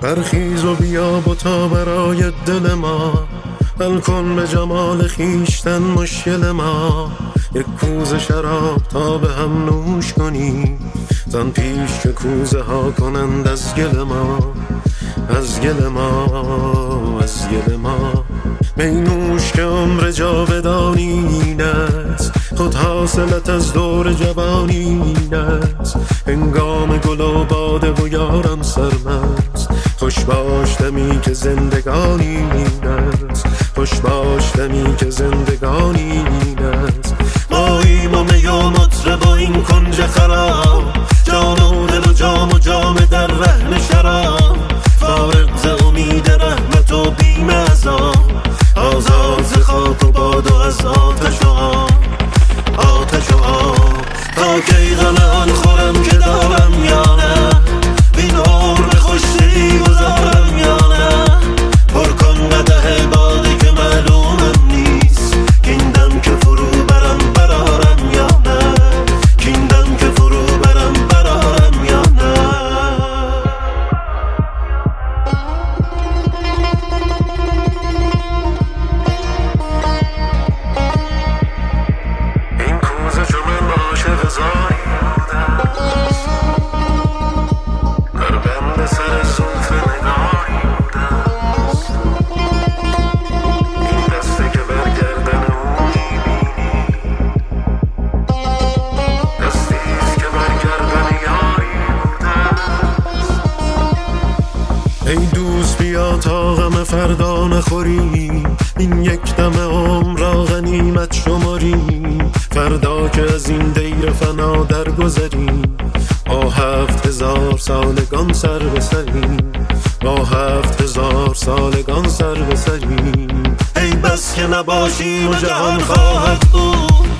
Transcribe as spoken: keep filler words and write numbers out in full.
برخیز و بیا بتا برای دل ما، حل کن به جمال خیشتن مشکل ما. یک کوزه شراب تا به هم نوش کنیم، زن پیش که کوزه ها کنند از گل ما، از گل ما، از گل ما. می نوش که عمر جاودانی است، خود حاصلت از دور جوانی است. هنگام گل و باده و یارم سرمست، خوش باش دمی که زندگانی است، خوش باش دمی که زندگانی است. ماییم و می و مطرب و این کنج خراب، جان و دل و جام و جام در رهن شراب. فارغ ز امید رحمت و بیم عذاب، آزاد ز خاک و باد و از آتش و آب، آتش و آب. تا کی غم آن خورم که دارم یا نه، بین عمر خوشی گذارم یا نه. پر کن قدح باده که معلومم نیست، کین دم که فرو برم برارم یا نه، کین دم که فرو برم برارم یا نه. این کوزه چون من عاشق زاری بودست، در بند سر زلف نگاری بودست. این دسته که بر گردن او میبینی، دستیست که بر گردن یاری بودست. ای دوست بیا تا غم فردا نخوریم، این یک دم عمر را غنیمت شماریم. فردا که از این دیر فنا درگذریم، با هفت هزار سالگان سر بسریم، با هفت هزار سالگان سر بسریم. ای بس که نباشیم و جهان خواهد بود،